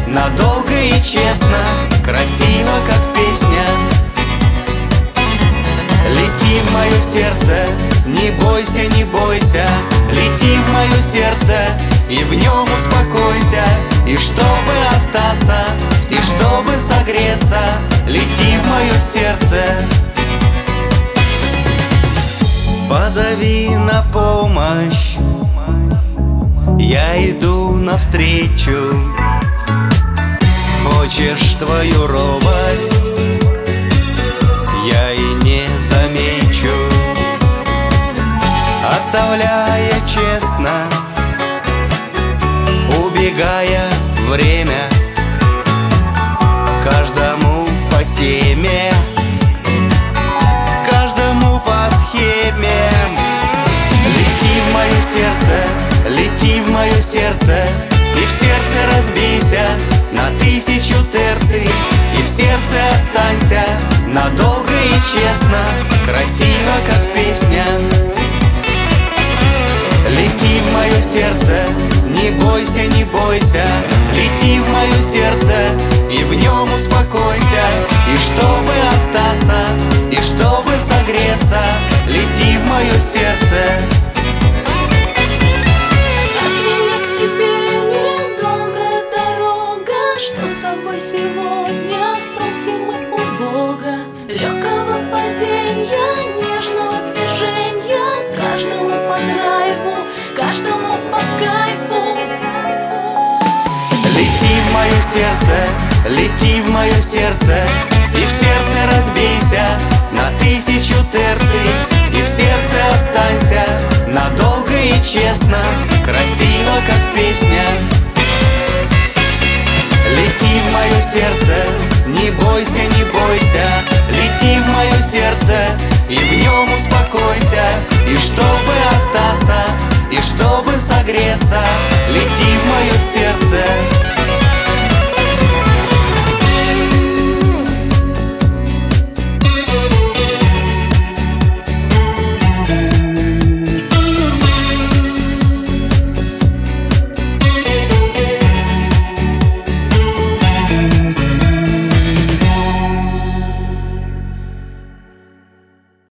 надолго и честно, красиво, как песня. Лети в мое сердце, не бойся, не бойся. Лети в мое сердце и в нем успокойся. И чтобы остаться, и чтобы согреться, лети в мое сердце. Позови на помощь, я иду навстречу. Хочешь твою робость, я и не замечу. Оставляя честно, убегая время, каждому по теме, каждому по схеме. Лети в мое сердце, лети в мое сердце, и в сердце разбейся на 1000 терций. И в сердце останься надолго и честно, красиво, как песня. Лети в мое сердце, не бойся, не бойся. Лети в мое сердце и в нем успокойся. И чтобы остаться, и чтобы согреться, лети в мое сердце. Сегодня спросим мы у Бога легкого падения, нежного движения, каждому по драйву, каждому по кайфу. Лети в мое сердце, лети в мое сердце, и в сердце разбейся на 1000 терций. И в сердце останься надолго и честно, красиво, как песня. Лети в мое сердце, не бойся, не бойся. Лети в мое сердце и в нем успокойся. И что